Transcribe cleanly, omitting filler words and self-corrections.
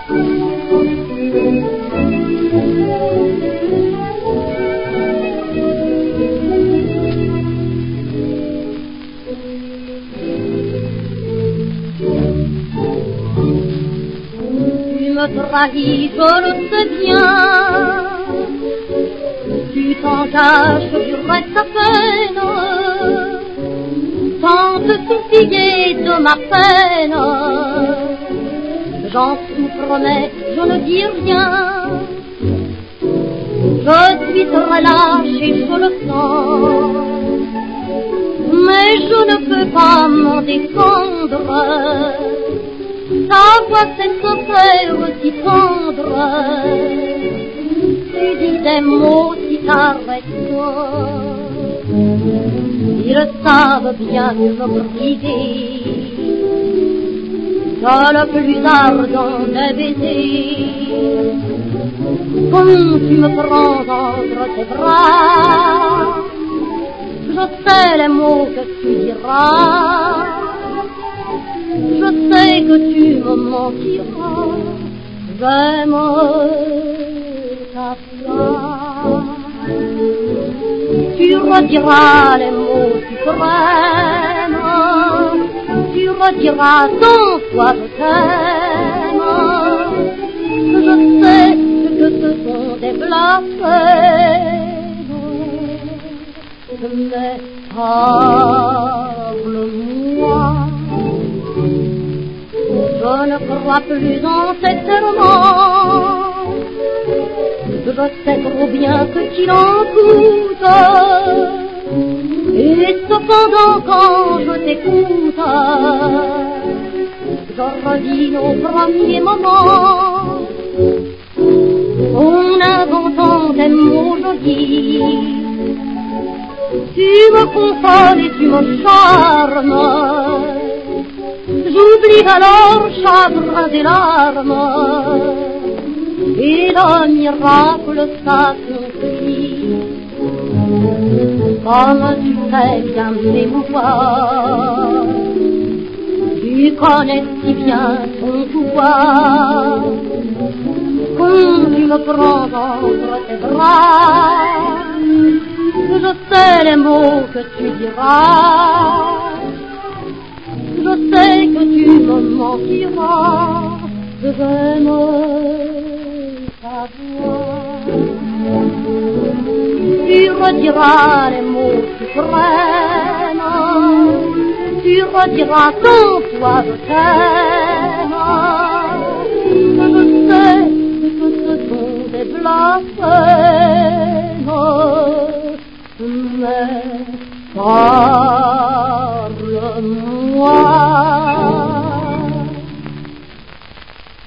Trahis, je le sais bien. Tu t'engages, tu restes à peine, sans te soucier de ma peine. J'en souffre, mais je ne dis rien. Je suis très lâche et je le sens, mais je ne peux pas m'en défendre. Ta voix sait se faire si tendre, tu dis des mots si t'arrêtent. Ils savent bien me briser dans le plus ardent des baisers. Quand tu me prends entre tes bras, je sais les mots que tu diras. Je sais que tu me mentiras, j'aime ta voix. Tu rediras les mots suprêmes, tu rediras 100 fois je t'aime. Je sais que ce sont des blasphèmes, mais parle-moi. Je ne crois plus en ces serments, je sais trop bien ce qu'il en coûte. Et cependant quand je t'écoute, je redis nos premiers moments, en inventant des mots jolis. Tu me consoles et tu me charmes, j'oublie alors chagrin des larmes, et le miracle s'accomplit. Comme tu sais bien m'émouvoir, tu connais si bien ton pouvoir. Quand tu me prends entre tes bras, je sais les mots que tu diras. Je sais que tu me mentiras, j'aime ta voix. Tu rediras les mots suprêmes, tu rediras 100 fois je t'aime. Je sais que ce sont des blasphèmes, mais parle-moi.